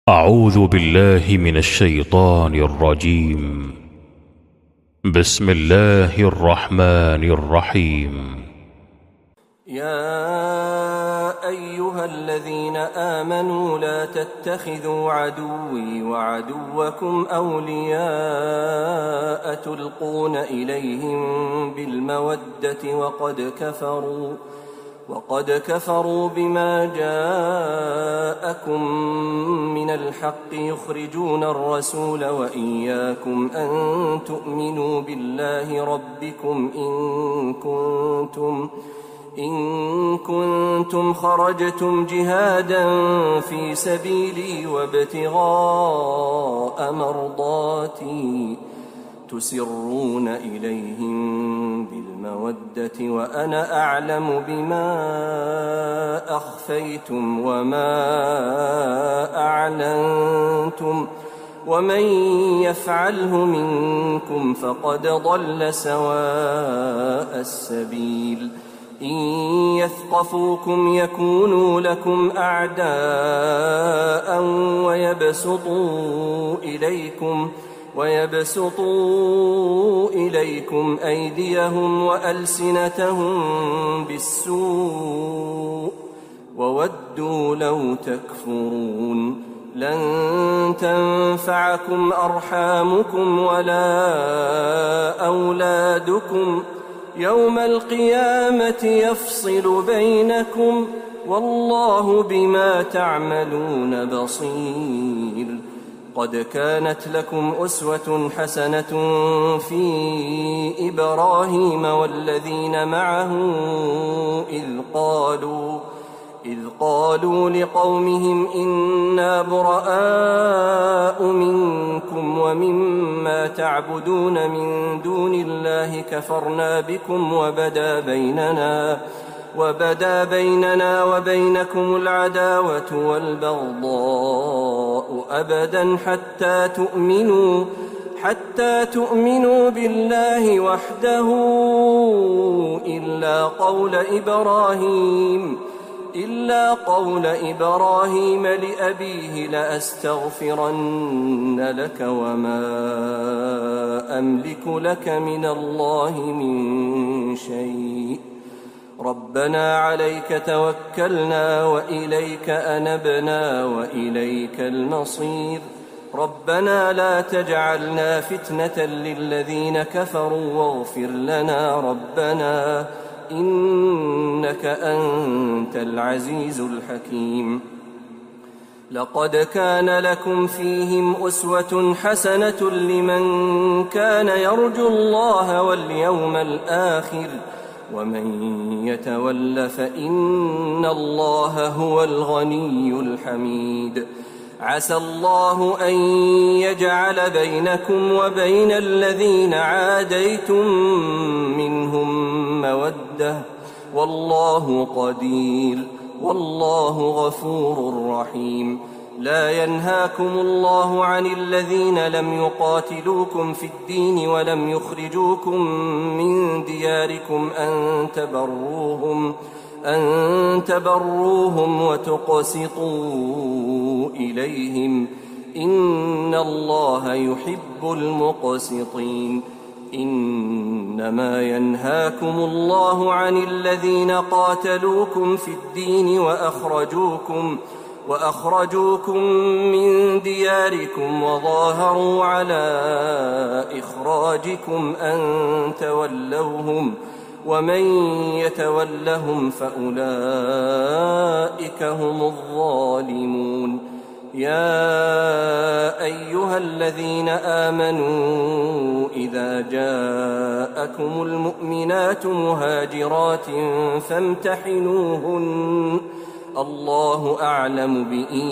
أعوذ بالله من الشيطان الرجيم. بسم الله الرحمن الرحيم. يا أيها الذين آمنوا لا تتخذوا عدوي وعدوكم أولياء تلقون إليهم بالمودة وقد كفروا بما جاءكم من الحق يخرجون الرسول وإياكم أن تؤمنوا بالله ربكم إن كنتم خرجتم جهادا في سبيلي وابتغاء مرضاتي تسرون إليهم بالمودة وأنا أعلم بما أخفيتم وما أعلنتم ومن يفعله منكم فقد ضل سواء السبيل. إن يثقفوكم يكونوا لكم أعداء ويبسطوا إليكم أيديهم وألسنتهم بالسوء وودوا لو تكفرون. لن تنفعكم أرحامكم ولا أولادكم يوم القيامة يفصل بينكم والله بما تعملون بصير. قد كانت لكم أسوة حسنة في إبراهيم والذين معه إذ قالوا لقومهم إنا براء منكم ومما تعبدون من دون الله كفرنا بكم وبدا بيننا وبينكم العداوة والبغضاء أبدا حتى تؤمنوا بالله وحده إلا قول إبراهيم لأبيه لأستغفرن لك وما أملك لك من الله من شيء. ربنا عليك توكلنا وإليك أنبنا وإليك المصير. ربنا لا تجعلنا فتنة للذين كفروا واغفر لنا ربنا إنك أنت العزيز الحكيم. لقد كان لكم فيهم أسوة حسنة لمن كان يرجو الله واليوم الآخر ومن يتول فإن الله هو الغني الحميد. عسى الله أن يجعل بينكم وبين الذين عاديتم منهم مودة والله قدير والله غفور رحيم. لا ينهاكم الله عن الذين لم يقاتلوكم في الدين ولم يخرجوكم من دياركم أن تبروهم وتقسطوا إليهم إن الله يحب المقسطين. إنما ينهاكم الله عن الذين قاتلوكم في الدين وأخرجوكم من دياركم وظاهروا على إخراجكم أن تولوهم ومن يتولهم فأولئك هم الظالمون. يا أيها الذين آمنوا إذا جاءكم المؤمنات مهاجرات فامتحنوهن الله أعلم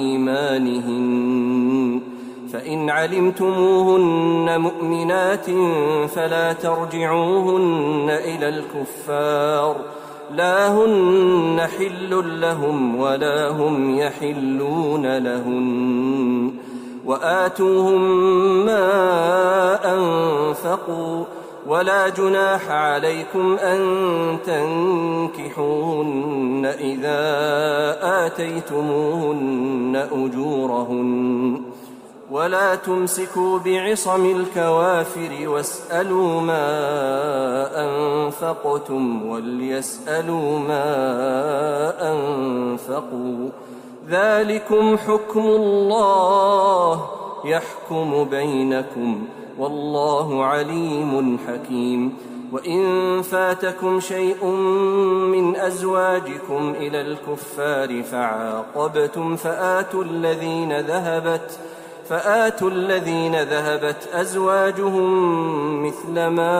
بإيمانهن فإن علمتموهن مؤمنات فلا ترجعوهن إلى الكفار لا هن حل لهم ولا هم يحلون لهن وآتوهم ما أنفقوا ولا جناح عليكم أن تنكحوهن إذا آتيتموهن أجورهن ولا تمسكوا بعصم الكوافر واسألوا ما أنفقتم وليسألوا ما أنفقوا ذلكم حكم الله يحكم بينكم والله عليم حكيم. وإن فاتكم شيء من أزواجكم إلى الكفار فعاقبتم فآتوا الذين ذهبت أزواجهم مثل ما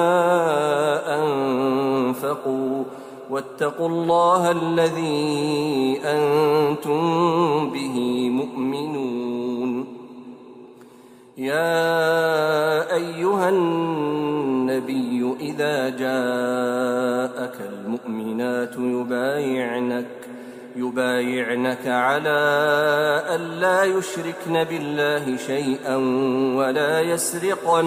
أنفقوا واتقوا الله الذي أنتم به مؤمنون. يا أيها النبي إذا جاءك المؤمنات يبايعنك على ألا يشركن بالله شيئا ولا يسرقن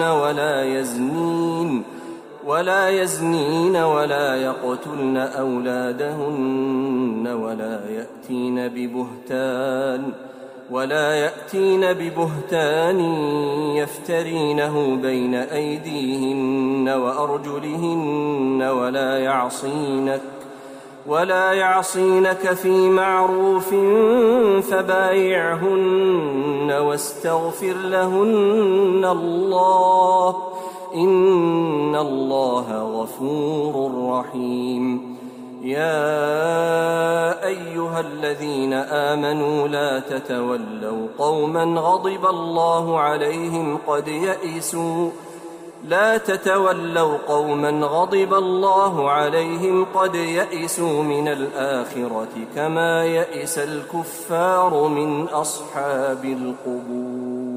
ولا يزنين ولا يقتلن أولادهن ولا يأتين ببهتان يفترينه بين أيديهن وأرجلهن ولا يعصينك في معروف فبايعهن واستغفر لهن الله إن الله غفور رحيم. يا أيها الذين آمنوا لا تتولوا قوما غضب الله عليهم قد يئسوا من الآخرة كما يئس الكفار من أصحاب القبور.